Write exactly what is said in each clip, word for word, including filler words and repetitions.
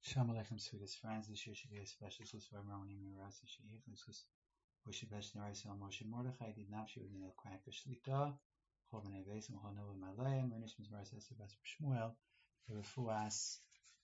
Shalom Aleichem, sweetest friends. This year should be a special source for everyone in Mirasi Sheikh. This was Moshe Besh Nerisel Moshe Mordechai did Nafshi with Nil Quack Shlita, Choban Eves, Mohanol Malay, Munish Mizmaras Esabas Shmuel, Refuas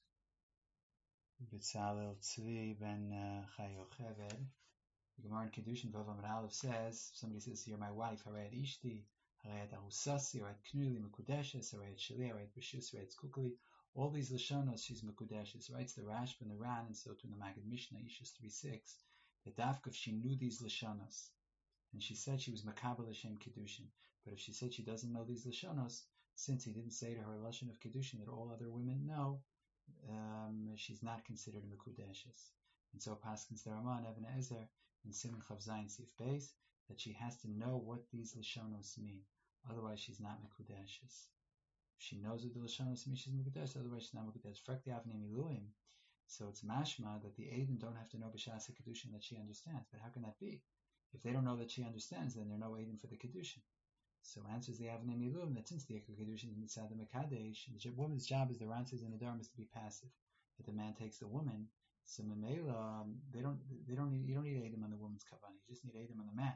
Bitzalel Tzvi Ben Chayocheved. The Gemara in Kedushin Vav Amud Aleph says, somebody says, "You're my wife. Harayat Ishti, Harayat Ahusasi, Harayat Knuli, Mekudeshes, Harayat Shali, Harayat Bashus, Harayat Kukli." All these lashonos, she's Mekudeshes, writes the Rashba and the Ran, and so to the Maggid Mishnah, Ishus three six, that Dafka, she knew these lashonos, and she said she was Makabel Hashem Kedushin. But if she said she doesn't know these lashonos, since he didn't say to her lashon of Kedushin that all other women know, um, she's not considered a Mekudeshes. And so Paskins the Ramah and Ibn Ezer in Simon Chav Zayin Sif Beis that she has to know what these lashonos mean. Otherwise, she's not Mekudeshes. She knows what the lashonos mean, she's Mekudeshes. Otherwise, she's not Mekudeshes. Frekti Avnei Miluim. So it's mashma that the Aiden don't have to know b'shas Kedushin that she understands. But how can that be? If they don't know that she understands, then there are no Aiden for the Kedushin. So answers the Avnei Miluim that since the Kedushin is mitzad the Mekadesh, the woman's job is the Rantzes and the Dharm is to be passive. That the man takes the woman. So Memela, um, they don't, they don't need, you don't need Adim on the woman's kavanah. You just need Adim on the man.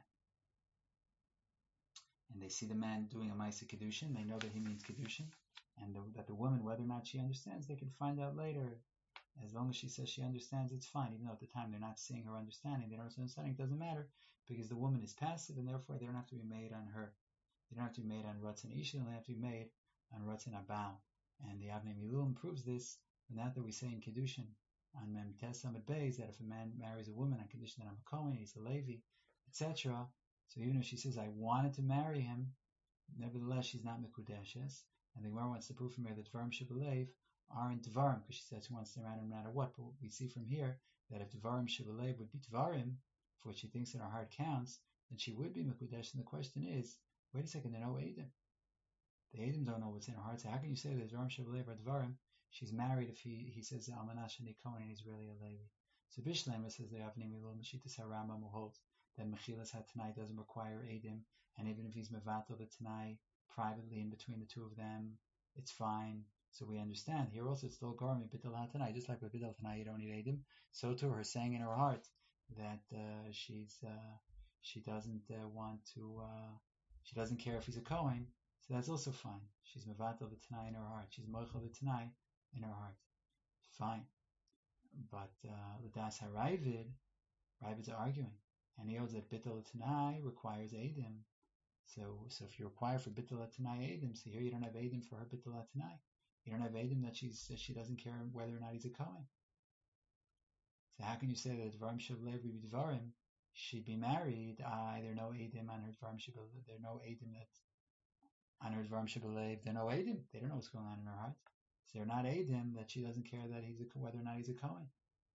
And they see the man doing a Maisa Kedushin, they know that he means Kedushin, and the, that the woman, whether or not she understands, they can find out later. As long as she says she understands, it's fine. Even though at the time they're not seeing her understanding, they don't understanding, it doesn't matter, because the woman is passive, and therefore they don't have to be made on her. They don't have to be made on Ratzon Isha, they have to be made on Ratzon Abal. And the Avnei Miluim proves this, and that that we say in Kedushin, on Mem Tesam at Beis, that if a man marries a woman on condition that I'm a Kohen, he's a Levi, et cetera. So even if she says, I wanted to marry him, nevertheless she's not Mekudeshes. And the Gemara wants to prove from here that Dvarim Shebelev aren't Dvarim, because she says she wants to marry him no matter what. But we see from here that if Dvarim Shebelev would be Dvarim, for what she thinks in her heart counts, then she would be Mekudesh. And the question is, wait a second, there are no Eidim. The Eidim don't know what's in her heart. So how can you say that Dvarim Shebelev are Dvarim? She's married if he, he says Almanash and Kohen and he's really a Levi. So Bishlema says the Avnei Miluim Mashitas HaRambam who holds that Mechilas HaTanai doesn't require Eidim, and even if he's Mevatel the Tanai privately in between the two of them, it's fine. So we understand. Here also it's still Gormi B'Til HaTanai, just like with B'Til HaTanai you don't need Eidim. So too her saying in her heart that uh, she's uh, she doesn't uh, want to, uh, she doesn't care if he's a Kohen, so that's also fine. She's Mevatel the Tanai in her heart. She's Mochel the Tanai in her heart. Fine. But the Das HaRavid, Ravid's arguing. And he holds that Bittul Tanai requires Eidim. So so if you require for Bittul Tanai Eidim, so here you don't have Eidim for her Bittul Tanai. You don't have Eidim that she's that she doesn't care whether or not he's a Kohen. So how can you say that Dvarim Shebelev would be Dvarim? She'd be married. Ah, there are no Eidim on her Dvarim Shebelev. There are no Eidim that on her Dvarim Shebelev. There are no Eidim. They don't know what's going on in her heart. So they're not Eidim that she doesn't care that he's a, whether or not he's a Kohen.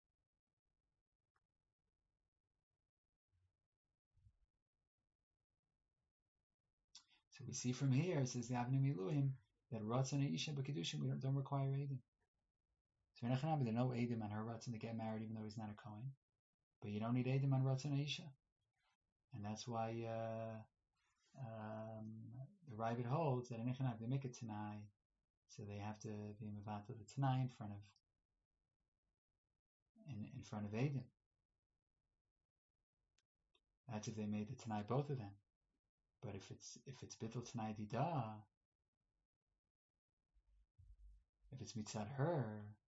So we see from here, it says the Avnei Miluim, that Ratzon and Isha B'Kedushin we don't, don't require Eidim. So there are no Eidim on her Ratzon to get married even though he's not a Kohen. But you don't need Eidim on Ratzon and Isha. And that's why uh, um, the Ravid holds that in Echanab they make a Tanai, so they have to be Mevatel the Tanai in front of in, in front of Eidim. That's if they made the Tanai both of them. But if it's if it's Bittul Tanai Dida, if it's mitzad her,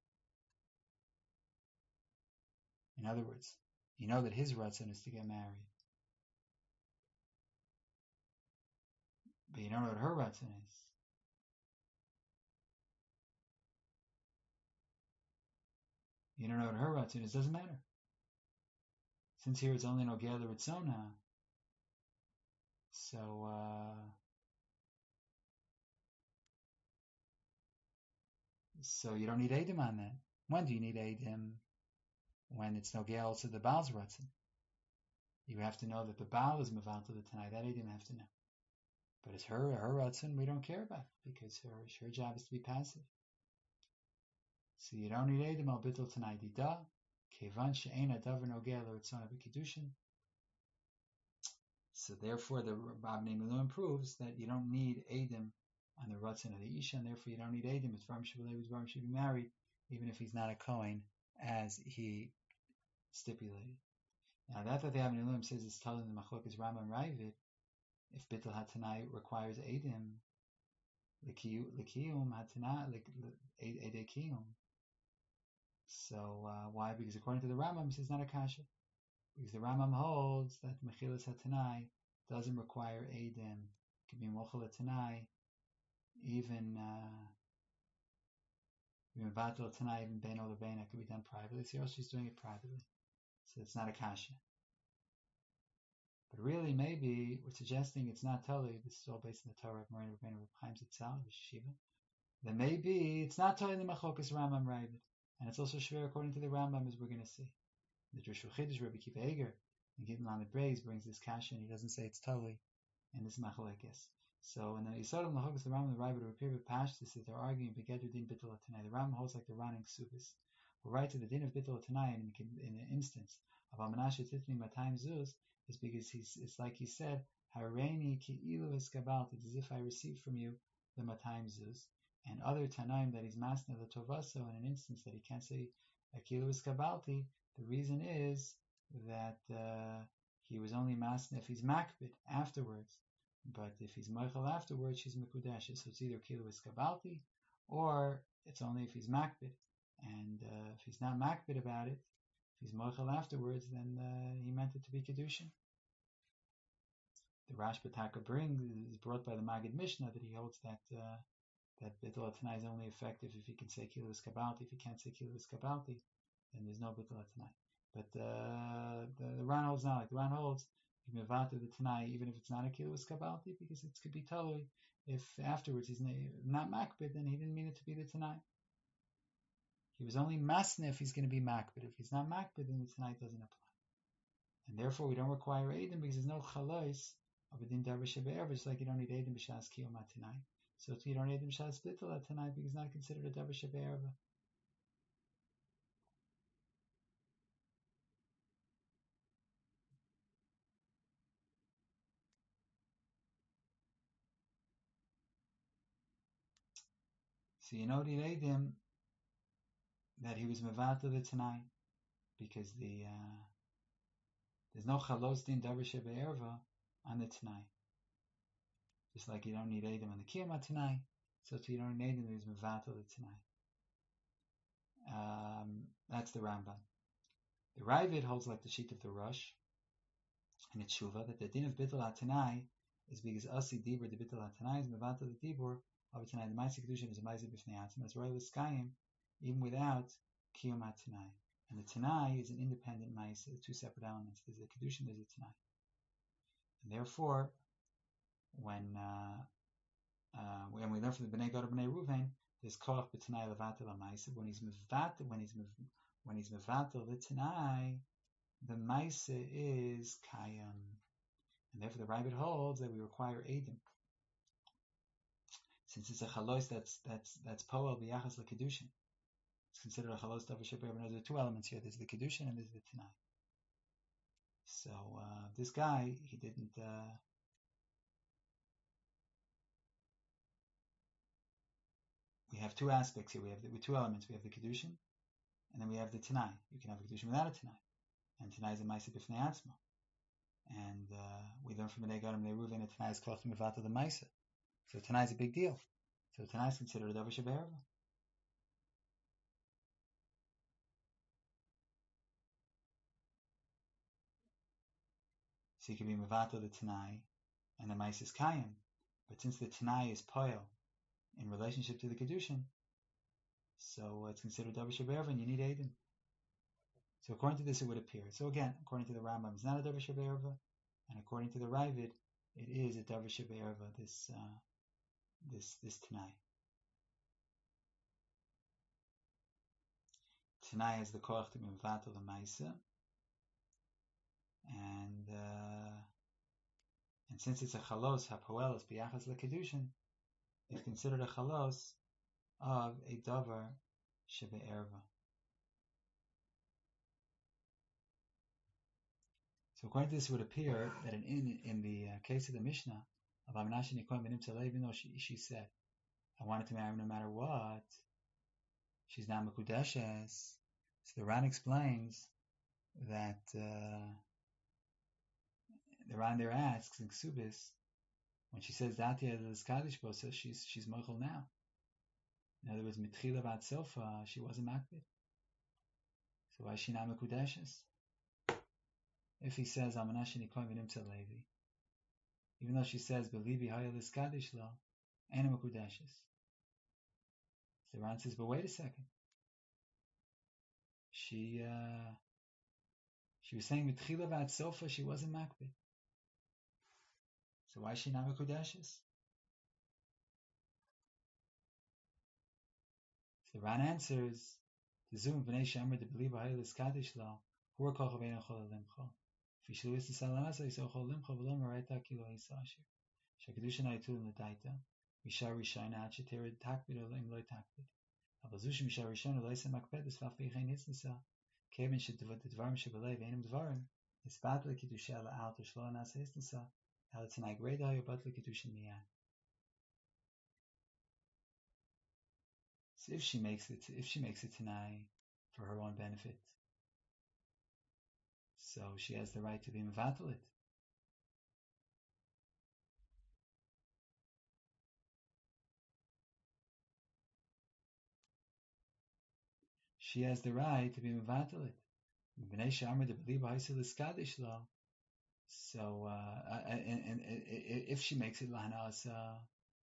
in other words, you know that his ratzon is to get married, but you don't know what her ratzon is. You don't know what her ratzon is. Doesn't matter. Since here it's only nogea l'ritzona, so uh, so you don't need Eidim on that. When do you need Eidim? When it's nogea also the Baal's ratzon. You have to know that the Baal is mevatel the Tanai. That Eidim have to know. But it's her her ratzon we don't care about because her her job is to be passive. So you don't need Eidim al Bittul Tanai Dida, Kevan she'ein adavar nogea l'ritzona b'Kedushin. So therefore, the Avnei Miluim proves that you don't need Eidim on the Ratzon of the Isha, and therefore you don't need Eidim. If Dvarim Shebelev, Dvarim should be married, even if he's not a Kohen, as he stipulated. Now that that the Avnei Elohim says is telling the Machlokes Rambam Ravid, if Bittul Hatanai requires Eidim, L'kiyum Hatanai, Eidei Kiyum. So uh, why? Because according to the Rambam, this is not a kasha. Because the Rambam holds that Mechilas Hatanai doesn't require Eidim. It could be Mochel Hatanai, even even Vatal Hatanai, even Bein Ola Bein, it could be done privately. So she's doing it privately. So it's not a kasha. But really, maybe we're suggesting it's not totally. This is all based on the Torah of Moreno Rabbeinu Reb Chaim Zitzal, the Shiva. Then maybe it's not totally the Machlokas Rambam Ravid, and it's also shver according to the Rambam, as we're going to see. The Drush Chiddush Rabbi Kiva Eger and Gittin Lamed Breis brings this kasha, and he doesn't say it's totally in this Machlokes. So in the Yisod of Machlokas the Rambam and the Ravid appear with Pashtus that they're arguing Begeder Din Bittul Tanai. The Rambam holds like the Ran and Ksubis. We'll write to the Din of Bittul Tanai in, in an instance of Amanashe Titni Matayim Zuz. Is because he's, it's like he said, Hareini ki ilu eskabalti, as if I received from you the matayim zuz. And other tanaim that he's masna the tovaso in an instance that he can't say akilu eskabalti, the reason is that uh, he was only masna if he's makbid afterwards. But if he's moichel afterwards, he's mekudesh. So it's either kilu eskabalti, or it's only if he's makbid. And uh, if he's not makbid about it, if he's moichel afterwards, then uh, he meant it to be kedushin. The Rash Bataka brings is brought by the Magid Mishnah that he holds that uh, that Bittul Tanai is only effective if he can say Kilus Kabalti. If he can't say Kilus Kabalti, then there's no Bittul Tanai. But uh, the, the Ran holds not like the Ran holds you can mevata the Tanai even if it's not a Kilus Kabalti because it could be totally if afterwards he's not makbid, then he didn't mean it to be the Tanai. He was only masna if he's going to be makbid. If he's not makbid, then the Tanai doesn't apply. And therefore we don't require Eidim because there's no chalais of a din davar shebe'erva, just like you don't need Eidim b'shas kiyum hatanai. So you don't need Eidim b'shas bittul hatanai because it's not considered a davar shebe'erva. So you know the Eidim that he was mevatel the tanai because the uh, there's no chalos din davar shebe'erva on the tanai. Just like you don't need Eidim on the kiyum hatanai, so you don't need Eidim that he's mevatel the tanai. Um, that's the Rambam. The Ravid holds like the sheet of the Rosh and it's Shuva that the din of Bittul HaTanai is because Asi Dibur the Bittul HaTanai is mevatel the Dibur of Tanai. The Ma'aseh Kedushin is a Ma'aseh B'fnei Atzma. It's Royal Skayim even without Kiyum HaTanai. And the Tanai is an independent Ma'aseh, two separate elements. There's a Kedushin, there's a Tanai. And therefore, when uh, uh, when we learn from the Bnei Gad Bnei Ruvain, there's Koach B'Tanai Levatel HaMa'aseh. When he's mevatel, when he's when he's mevatel the Tanai, the Ma'aseh is Kayam. And therefore the Ravid holds that we require Eidim. Since it's a chalos that's that's that's poel b'yachas l'kedushin, it's considered a chalos davar shebe'erva. There are two elements here. There's the kedushin and there's the tanai. So uh, this guy, he didn't. Uh, we have two aspects here. We have the, with two elements. We have the kedushin, and then we have the tanai. You can have a kedushin without a tanai, and tanai is a ma'aseh b'fnei atzma. And uh, we learn from Bnei Gad Bnei Ruvain that tanai is koch mevatel the ma'aseh. So Tanai is a big deal. So Tanai is considered a davar shebe'erva. So you can be mevatel the Tanai, and the Ma'aseh is Kayim. But since the Tanai is poel in relationship to the Kedushin, so it's considered davar shebe'erva, and you need Eidim. So according to this, it would appear. So again, according to the Rambam, it's not a davar shebe'erva, and according to the Ravid, it is a davar shebe'erva. This. Uh, This this Tanai. Tanai has the koach to be mevatel the ma'aseh, and uh, and since it's a chalos hapoelos b'yachas lekedushin, it's considered a chalos of a davar shebe'erva. So according to this, it would appear that in in, in the uh, case of the Mishnah of Amenashe Nikoim Benim Tzalei, even though she, she said, I wanted to marry him no matter what, she's not Mekudeshes. So the Ran explains that uh, the Ran there asks in Ksubis, when she says Datia Liskadish Bo, says she's she's Mochel now. In other words, Mitchila Bat Sofa, she wasn't Makbid. So why is she not Mekudeshes? If he says Amanashini Koim V'Nimtza Levi, even though she says Belibi Hayal Liskadish Lo, ain't Mekudeshes. So the Ran says, but wait a second. She uh, she was saying Mitchila Bat Sofa, she wasn't Makbid. So why is she not Mekudeshes? So the Ran answers, the Zum B'nei Shemer de Belibi Hayal Liskadish Lo, Hur Kol Chavein Chol Limcho. If you listen to Salamasa, you say Chol Limcho V'Lo Meraita Kilo Yisashir. Shekadusha Naitul Nadaita. Misha Rishayna Acheteri Takbid Olim Loi Takbid. Abazush Misha Rishayna Loisa Makbedus Vaf B'Yechain Hitznisa. Kevin Shedavad Dvarim Shebelei Veinim Dvarim. Isbat Lekidusha La'al Tishlo Nasa Hitznisa. Halatanai Greda Yobat Lekidusha Miyan. So if she makes it, if she makes it tonight for her own benefit, so she has the right to be mevatel it. She has the right to be mevatel it. So, uh, and, and, and if she makes it lahanasa,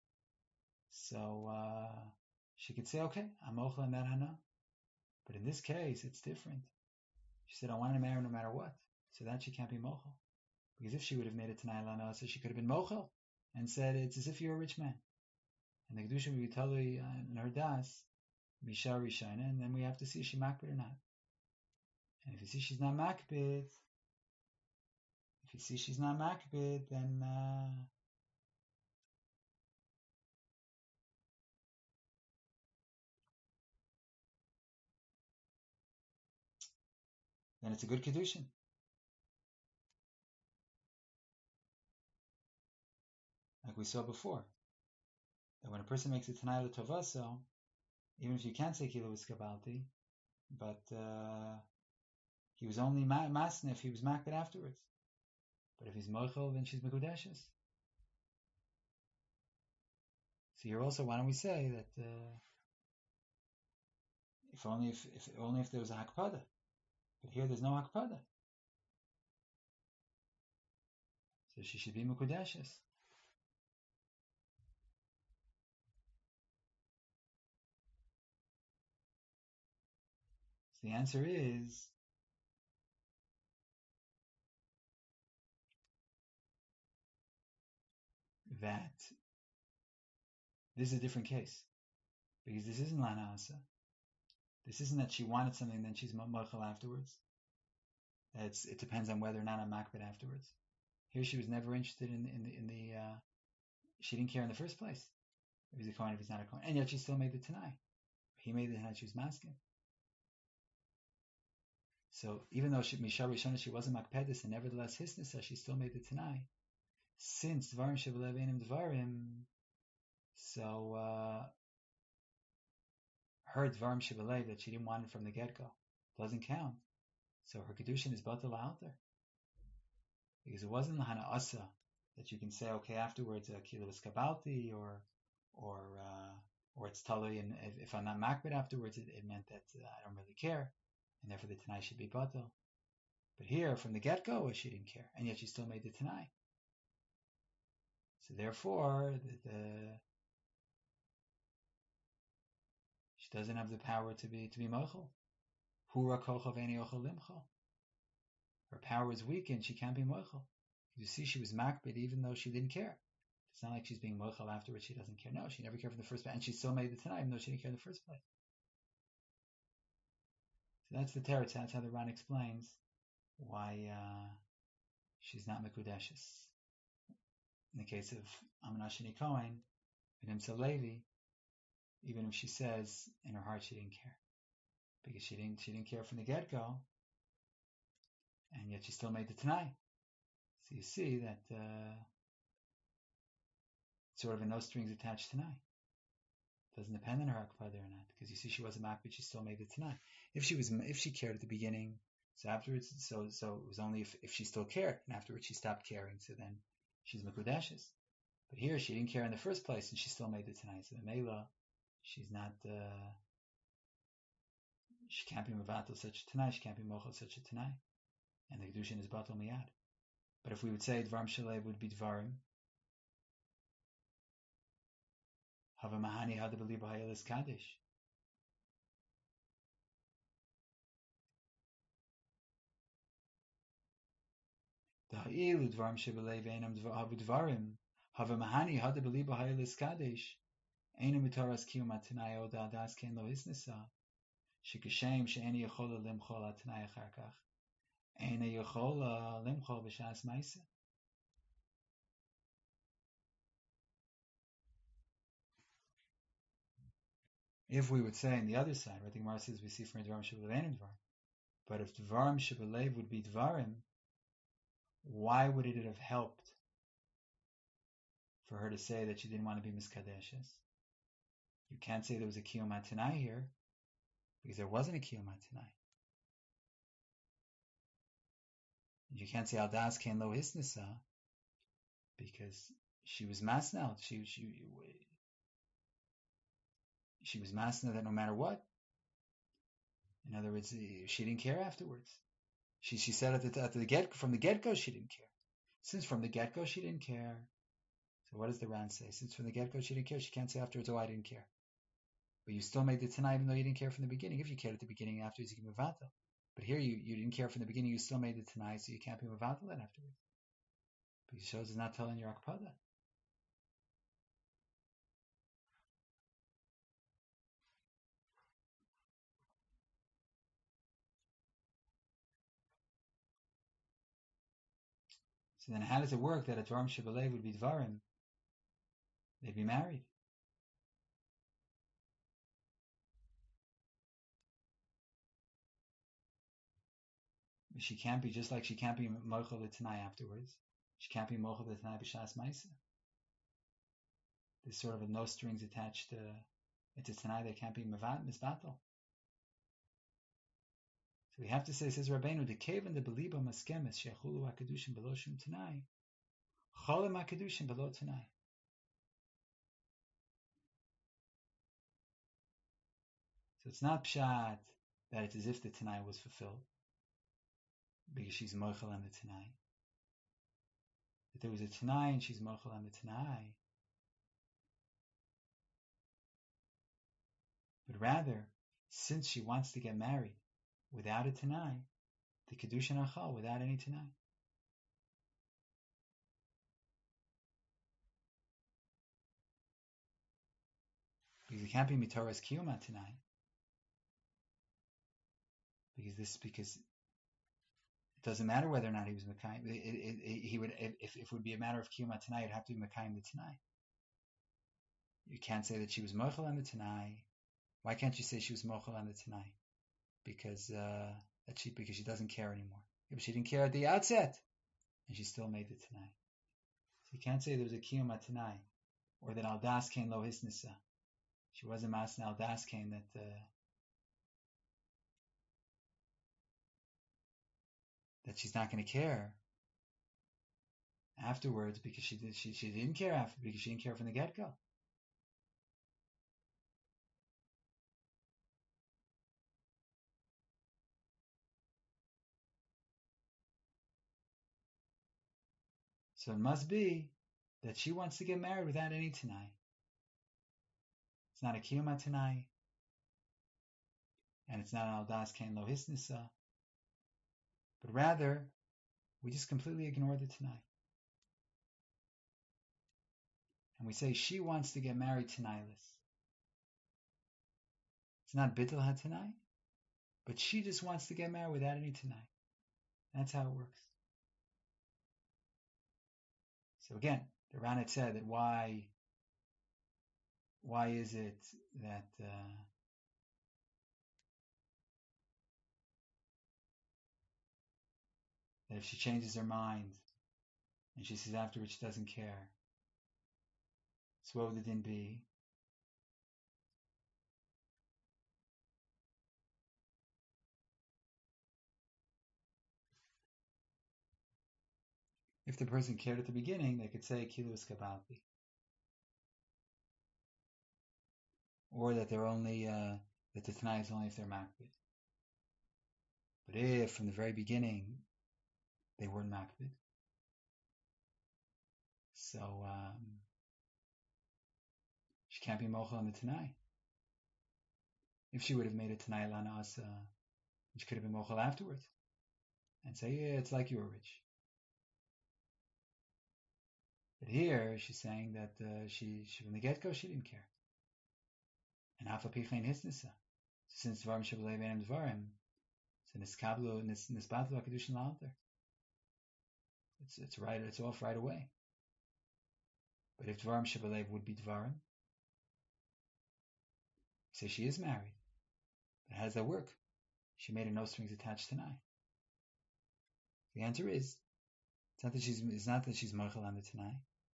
so uh, she could say, okay, I'm ochel and that hana. But in this case, it's different. She said, I want to marry no matter what. So that she can't be mochel. Because if she would have made it tonight lahanasa, she could have been mochel and said, it's as if you're a rich man. And the kedusha would be totally in her das, misha rishayna, and then we have to see if she makbid or not. And if you see she's not makbid, if you see she's not makbid, then uh, then it's a good kedushin. Like we saw before, that when a person makes it tanai l'tovaso, even if you can't say kilo v'skabalti, but uh, he was only ma- masna if he was makbid afterwards. But if he's mochel, then she's mekudeshes. So here also, why don't we say that uh, if only if, if only if there was a hakpada, but here there's no hakpada, so she should be mekudeshes. So the answer is that this is a different case, because this isn't lana asa. This isn't that she wanted something, then she's mochel afterwards. It's, it depends on whether or not I'm makbid afterwards. Here she was never interested in, in the, in the uh, she didn't care in the first place. If he's a kohen, if he's not a kohen. And yet she still made the tanai. He made the tanai, she was masking. So even though she, Misha Rishona, she wasn't makpedis, and nevertheless hisnisa, she still made the tanai. Since dvarim shebelev einim dvarim, so uh, her dvarim shebelev that she didn't want it from the get-go doesn't count. So her kedushin is batal out there. Because it wasn't lahana asa that you can say, okay, afterwards, uh, kilo is kabalti, or, or, uh, or it's tali, and if, if I'm not makbid afterwards, it, it meant that uh, I don't really care, and therefore the tanai should be batal. But here, from the get-go, she didn't care, and yet she still made the tanai. So therefore, the, the she doesn't have the power to be to be mochel. Hura kocha v'eni ochel limcho. Her power is weakened. She can't be mochel. You see, she was makbid even though she didn't care. It's not like she's being mochel afterwards. She doesn't care. No, she never cared from the first place, and she still made the tanai even though she didn't care in the first place. So that's the teretz. That's how the Ran explains why uh, she's not mekudeshes. In the case of Amanashini Kohen, V'Nimtza Levi, even if she says in her heart she didn't care, because she didn't she didn't care from the get go, and yet she still made the tanai. So you see that uh, sort of a no strings attached tanai. Doesn't depend on her akpada or not, because you see she wasn't makbid, she still made the tanai. If she was, if she cared at the beginning, so afterwards, so so it was only if, if she still cared, and afterwards she stopped caring, so then she's mekudeshes. But here she didn't care in the first place, and she still made the tanai. So the mela, she's not, uh, she can't be mevatel such a tanai, she can't be mochel such a tanai, and the kedushin is batel miyad. But if we would say dvarim shalev would be dvarim, hava mahani hada beliba hayelis kaddish. Da'ilu dvarim shebelev einam hava dvarim, hava mahani hada beliba hayelis kaddish, einam mitaras kiyum atanai od adas ken lo hisnesa, shekashem she'eni yachola limchol atanai achar kach, eina yachola limchol b'shas ma'isa. If we would say on the other side, right, the Gemara says we see from Dvarim Shebelev Einam Dvarim. But if Dvarim Shebelev would be Dvarim, why would it have helped for her to say that she didn't want to be Miskadeshes? You can't say there was a Kiyum HaTanai here, because there wasn't a Kiyum HaTanai. You can't say Al Das Ken Lo Hisnesa, because she was masnal. She she she was masnal that no matter what. In other words, she didn't care afterwards. She she said at the, at the get from the get go she didn't care. Since from the get go she didn't care, so what does the Ran say? Since from the get go she didn't care, she can't say afterwards, oh, I didn't care. But you still made the Tanai even though you didn't care from the beginning. If you cared at the beginning, afterwards you can mevatel. But here you, you didn't care from the beginning, you still made the Tanai, so you can't be mevatel then afterwards. Because it shows it's not telling your akpada. So then how does it work that a Dvarim Shebelev would be Dvarim? They'd be married. She can't be, just like she can't be Mochel the Tanai afterwards. She can't be Mochel the Tanai B'Shas Maisa. There's sort of a no strings attached to it's a Tanai that can't be Misbatel. So we have to say, says Rabbeinu, the Kevan the Beliba Maskemis Shechulu HaKadushim Below Shum Tanai Cholim HaKadushim Below Tanai. So it's not Pshat that it's as if the Tanai was fulfilled, because she's Mochel on the Tanai. That there was a Tanai and she's Mochel on the Tanai. But rather, since she wants to get married without a Tanai, the Kedushin Achal, without any Tanai. Because it can't be Mitoras Kiyuma Tanai. Because this, because it doesn't matter whether or not he was Mekayim. It, it, it, he would, if, if it would be a matter of Kiyuma Tanai, it'd have to be Mekayim the Tanai. You can't say that she was Mochel on the Tanai. Why can't you say she was Mochel on the Tanai? Because uh, that she because she doesn't care anymore. Yeah, but she didn't care at the outset, and she still made the Tanai. So you can't say there was a Kiyum Tanai, or that Al Das Kain Lo Hisnisa. She wasn't Masna Al Das Kain that uh, that she's not going to care afterwards because she did she she didn't care after because she didn't care from the get go. So it must be that she wants to get married without any Tanai. It's not a Kiyuma Tanai, and it's not Al Das Kain Lo Hisnisa, but rather we just completely ignore the Tanai. And we say she wants to get married Tanailess. It's not Bittul HaTanai, but she just wants to get married without any Tanai. That's how it works. So again, the Ran had said that why, why is it that uh, that if she changes her mind and she says afterwards she doesn't care, so what would the din be? If the person cared at the beginning, they could say Kilus Kabalti. Or that they're only, uh, that the Tanai is only if they're Makbid. But if from the very beginning they weren't Makbid, so um, she can't be Mochel on the Tanai. If she would have made a Tanai Lana Asa, she could have been Mochel afterwards and say, yeah, it's like you were rich. But here she's saying that uh, she, she from the get-go she didn't care. And Afa Pichain Hisnisa. Since Dvarim Shabbalei Benem Dvarim, so Niskablu Nisbatlu HaKedushin La'alter. It's it's right. It's off right away. But if Dvarim Shabbalei would be Dvarim, say she is married. But how does that work? She made a no strings attached Tanai. The answer is, it's not that she's it's not that she's Machal on the Tanai.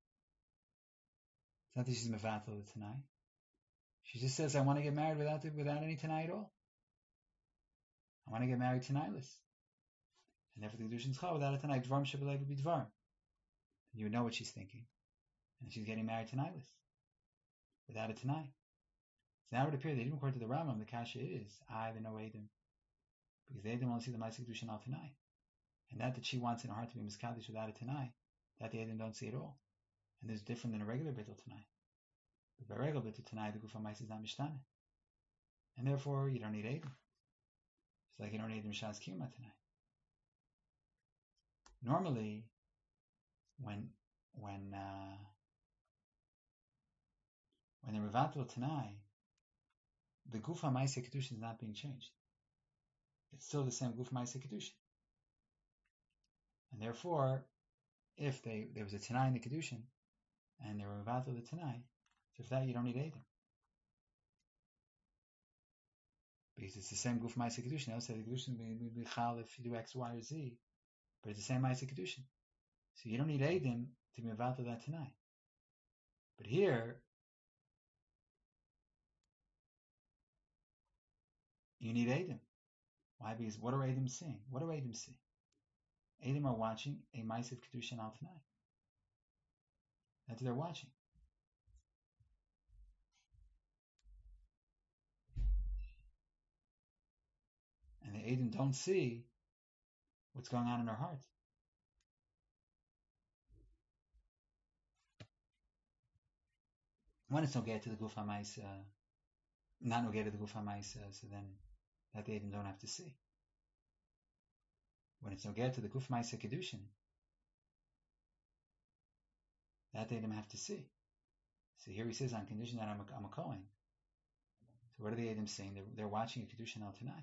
It's not that she's Mevatel the Tanai. She just says, I want to get married without the, without any Tanai at all. I want to get married Tanailess. And therefore the Kedushin Tzcha without a Tanai, Dvarim Shabbalei would be Dvarim. You would know what she's thinking. And she's getting married Tanailess. Without a Tanai. So now it would appear that even according to the Rambam, the Kasha is, I, the no Edom. Because the Edom only see the Ma'aseh Kedushin al Tanai. And that that she wants in her heart to be Miskadish without a Tanai, that the Edom don't see at all. And this is different than a regular Bittul Tanai. But by regular Bittul Tanai, the Gufa Ma'aseh is not Mishtane. And therefore, you don't need Edom. It's like you don't need Mishas Kiyuma Tanai. Normally, when when uh, when the Revatul Tanai, the Gufa Ma'aseh Kedushin is not being changed. It's still the same Gufa Ma'aseh Kedushin. And therefore, if they there was a Tanai in the Kedushin, and they were Revatul the Tanai, so for that you don't need Edom. Because it's the same Gufa Ma'aseh Kedushin. Also, the Kedushin will be Chal if you do X, Y, or Z, but it's the same Ma'aseh Kedushin. So you don't need Edom to be Revatul that Tanai. But here, you need Edom. Why? Because what are Edom seeing? What do Edom see? Edom are watching a Ma'aseh Kedushin al Tanai. That's what they're watching. And the Edom don't see what's going on in her heart. When it's no get to the Gufa Ma'aseh, not no get to the Gufa Ma'aseh, so then that the Edom don't have to see. When it's no get to the Gufa Ma'aseh Kedushin, that the Edom have to see. So here he says, on condition that I'm a, I'm a Kohen. So what are the Edom saying? They're, they're watching a Kedushin al Tanai.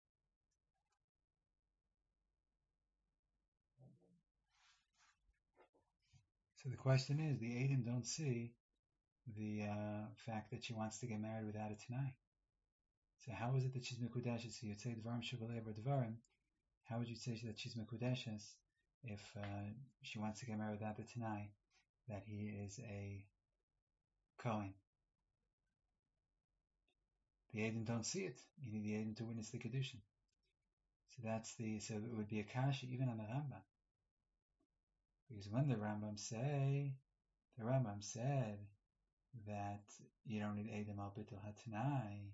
So the question is, the Edom don't see the uh, fact that she wants to get married without a Tanai. So how is it that she's Mekudeshes? So you'd say Dvarim Shabbalei or Dvarim. How would you say that she's Mekudeshes if uh, she wants to get married without the Tanai, that he is a Kohen? The Edom don't see it. You need the Edom to witness the Kedushin. So that's the, so it would be a kasha even on the Rambam. Because when the Rambam say, the Rambam said that you don't need Edom al Bittul HaTanai,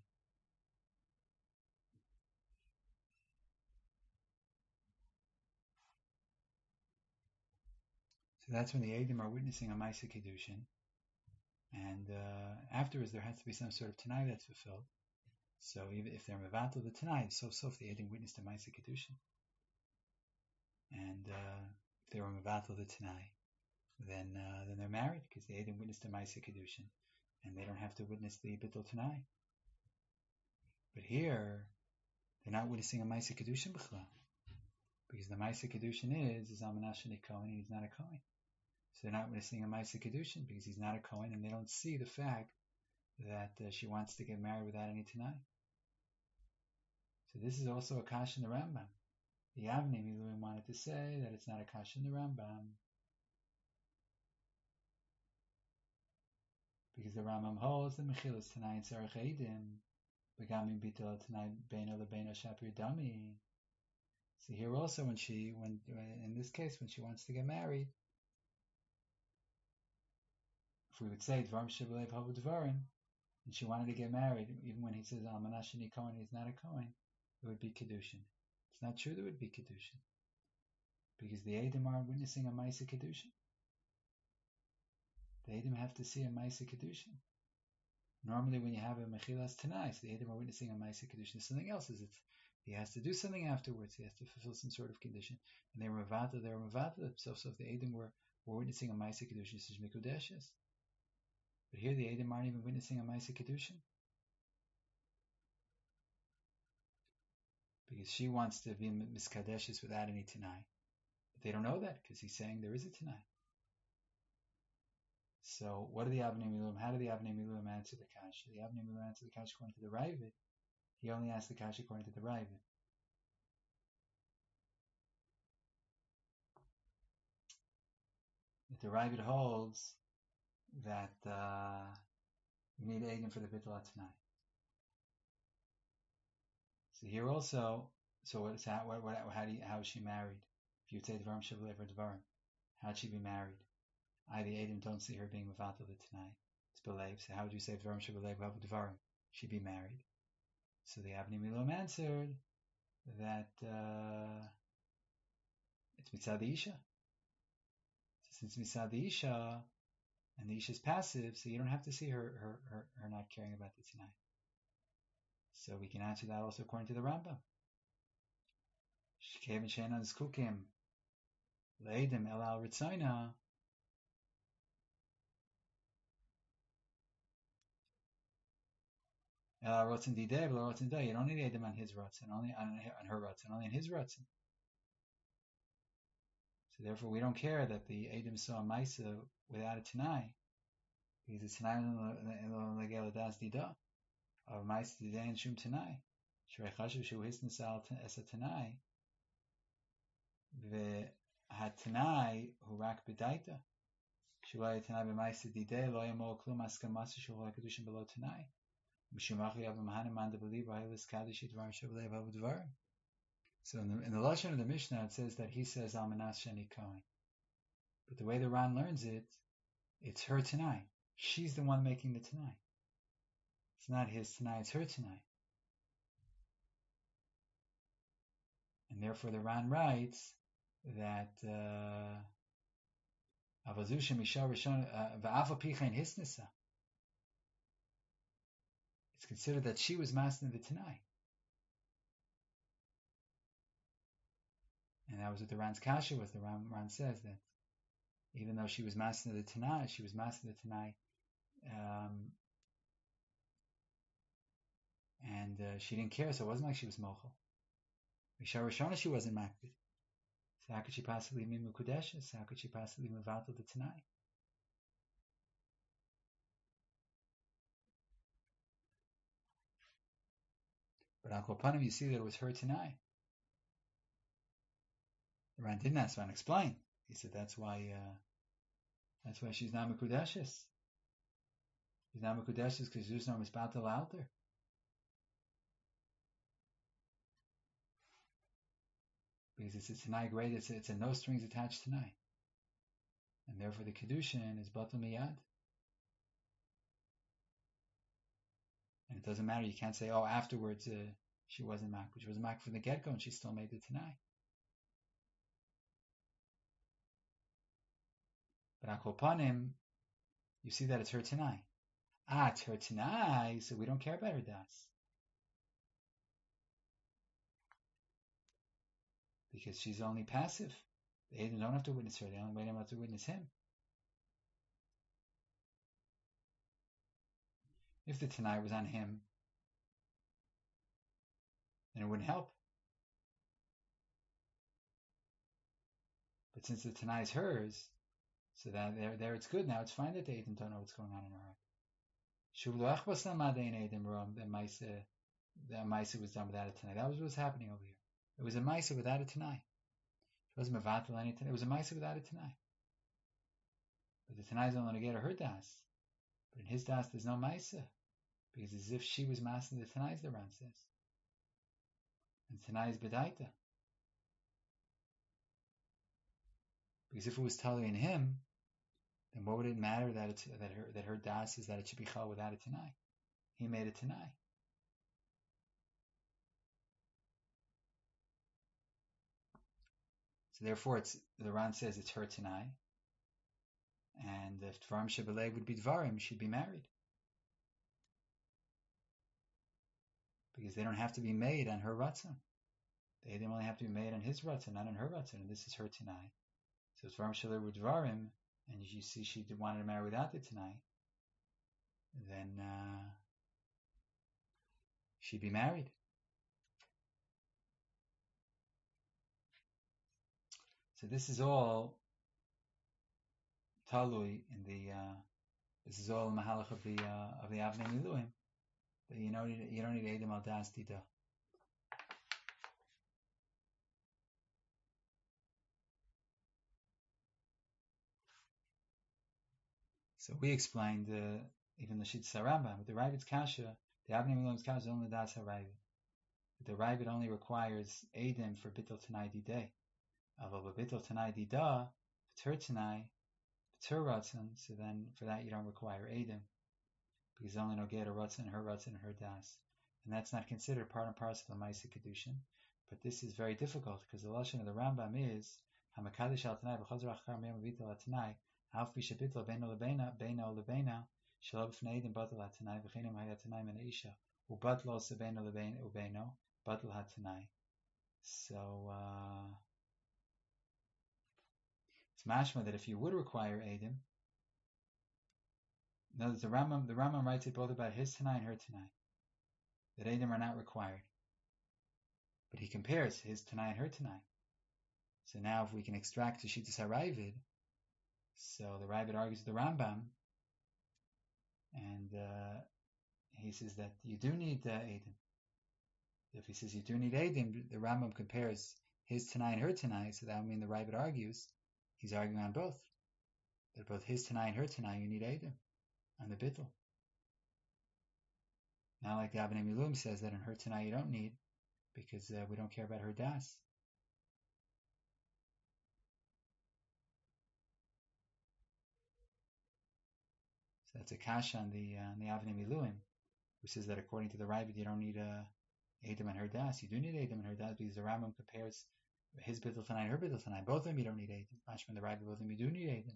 so that's when the Edom are witnessing a Ma'aseh Kedushin, and uh, afterwards there has to be some sort of Tanai that's fulfilled. So even if they're Mevatel the Tanai, so so if the Edom witnessed a Ma'aseh Kedushin, and uh, if they were Mevatel the Tanai, then uh, then they're married because the Edom witnessed a Ma'aseh Kedushin, and they don't have to witness the Bittul Tanai. But here, they're not witnessing a Ma'aseh Kedushin b'chlal, because the Ma'aseh Kedushin is is Almanashani Kohen, and he's not a Kohen. So they're not witnessing a Ma'aseh Kedushin because he's not a Kohen, and they don't see the fact that uh, she wants to get married without any Tanai. So this is also a kash in the Rambam. The Avnei Miluim wanted to say that it's not a kash in the Rambam, because the Rambam holds the Mechilus Tanai and Tzarech Eidim, Begamim Bittul Tanai Beino Lebeino Shapir Dami. So here also, when she, when in this case, when she wants to get married, if we would say Dvarim Shebelev Havu Dvarim, and she wanted to get married, even when he says Almanah Sheni Kohen, he's not a Kohen, it would be Kedushin. It's not true that it would be Kedushin, because the Eidim aren't witnessing a Maisa Kedushin. The Eidim have to see a Maisa Kedushin. Normally, when you have a Mechilas Tanai, so the Eidim are witnessing a Maisa Kedushin. Something else is it. He has to do something afterwards. He has to fulfill some sort of condition. And they were Mavata, they were Mavata themselves. So if the Eidim were, were witnessing a Maisa Kedushin, this is Mikudeshes. But here the Eidim aren't even witnessing a Maisa Kedushin. Because she wants to be Miskadeshes without any Tanai. But they don't know that, because he's saying there is a Tanai. So, what do the Avnei Miluim? How do the Avnei Miluim answer the Kasha? The Avnei Miluim answer the Kasha according to the Ravid. He only asked the Kasha according to the Ravid. If the Ravid holds that uh, you need Eidim for the Bittul Tanai. So here also, so what is how, what, what, how do you, how is she married? If you say Dvarim Shebelev or Dvarim, how'd she be married? I, the Eidim, don't see her being Mavatal the Tanai. It's Belev. So how would you say Dvarim Shebelev Havu Dvarim? She'd be married. So the Avnei Miluim answered that uh, it's Mitzad the Isha. So since Mitzad the Isha, and the Isha is passive, so you don't have to see her her, her, her not caring about the Tanai. So we can answer that also according to the Rambam. Shekevin Sheinan Zkukim Leidim El Al Ritzaina. El Al Rotzen Didei, El Al Rotzen Didei. You don't need Eidim on his Rotzen, only on, on her Rotzen, only on his Rotzen. So therefore, we don't care that the Eidim saw Maisa without a Tanai, because the Tanai in the Legel Das Dida of Maisa Didei and Shum Tanai. Shrei Chashuv Shu Hisn Sal Esa Tanai. The Hatanai who rak bedaita. Shulay Tanai b'Maisa Didei lo yamol klum askamasa shulay kedushin below Tanai. Mishumachi yav mahanim man de believe b'Hilis Kaddish Dvarim Shebelev Havu Dvarim. So in the, in the Lashon of the Mishnah, it says that he says Almanas Sheni Kohen. But the way the Ran learns it, it's her Tanai. She's the one making the Tanai. It's not his Tanai, it's her Tanai. And therefore the Ran writes that Avazusha Mishal Rishon Va'ava Picha in Hisnisa. It's considered that she was master of the Tanai. And that was what the Ran's Kasha was. The Ran, Ran says that even though she was master of the Tanai, she was master of the Tanai, um, and uh, she didn't care, so it wasn't like she was mochel. Mishal Rishona, she wasn't makbid. So how could she possibly be mukudeshes? How could she possibly move out of the Tanai? But Al Kopanim, you see that it was her Tanai. The Ran didn't ask Ran explain. He said that's why uh, that's why she's not mukudeshes. She's not mukudeshes because there's no misbatal out there. Because it's a Tanai grade, it's a, it's a no strings attached Tanai. And therefore the Kedushin is Batal Miyad. And it doesn't matter, you can't say, oh, afterwards uh, she wasn't Mak, but she was Mak from the get-go and she still made the Tanai. But Akopanim, you see that it's her Tanai. Ah, it's her Tanai, so we don't care about her Das. Because she's only passive. The Eidim don't have to witness her, they only have to witness him. If the Tanai was on him, then it wouldn't help. But since the Tanai is hers, so that there, there it's good. Now it's fine that the Eidim don't know what's going on in her heart. Shuvluach basamadein Eidim rom, that Maisa, that Maisa was done without a Tanai. That was what was happening over here. It was a Maisa without a Tanai. It wasn't Mavatal anything. It was a Maisa without a Tanai. But the Tanai is only going to get her Das. But in his Das, there's no Maisa. Because as if she was master the Tanai, the Ran says. And Tanai is Bedaita. Because if it was tali in him, then what would it matter that it's that her that her das is that it should be chal without a tanai? He made a tanai. So therefore, it's the Ran says it's her tanai, and if dvarim shebeleg would be dvarim, she'd be married because they don't have to be made on her ratzon. They only have to be made on his ratzon, not on her ratzon, and this is her tanai. So if dvarim shebeleg were dvarim, and you see she wanted to marry without the tanai, then uh, she'd be married. So this is all talui in the. Uh, this is all mahalach of the uh, of the Avnei Miluim. But you don't need you don't need Edom al Das Dida. So we explained uh, even the Shitz Rambam with the Ravid's kasha, the Avnei Miluim's kasha is only Das HaRavid. The Ravid only requires Edom for Bittul Tanai Didei. Aval Bittul Tanai Dida, B'ter Tanai, B'ter Ratzon. So then for that you don't require Edom, because only no get a Ratzon, her Ratzon, and her Das. And that's not considered part and parcel of Ma'aseh Kedushin. But this is very difficult because the lashon of the Rambam is Hamakadosh al Tanai v'chazar achar me'am v'vital al Tanai half b'shabitla beino lebeina beino lebeina shelo b'fnei edim batal al Tanai v'chenim hayat Tanai min ha'isha ubatlo also beino lebeino ubeino batal al Tanai. So uh, it's mashma that if you would require edim, no, the Rambam the Rambam writes it both about his Tanai and her Tanai, that edim are not required. But he compares his Tanai and her Tanai. So now if we can extract the Shittas HaRavid, so the Ravid argues with the Rambam, and uh, he says that you do need uh, Edom. If he says you do need Edom, the Rambam compares his Tanai and her Tanai, so that would mean the Ravid argues, he's arguing on both. That both his Tanai and her Tanai, you need Edom on the Bittul. Not like the Avnei Miluim says that in her Tanai you don't need, because uh, we don't care about her das. So that's a kasha on the uh, on the Avnei Miluim, who says that according to the Ravid you don't need uh, Edom and her das. You do need Edom and her das because the Rambam compares his Bittul Tanai and her Bittul Tanai. Both of them you don't need Edom. Mashman the Ravid, both of them you do need Edom.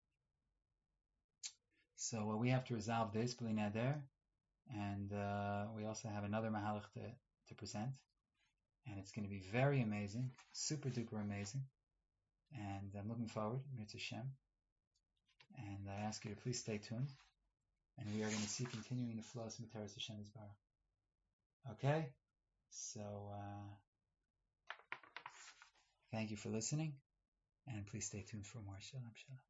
So uh, we have to resolve this, B'li Neder, and uh, we also have another mahalach to, to present. And it's going to be very amazing, super duper amazing. And I'm looking forward, Mitzvah Shem. And I ask you to please stay tuned. And we are going to see continuing the flow of Mitaras Hashem Yisbarach. Okay? So, uh, thank you for listening. And please stay tuned for more. Shalom, shalom.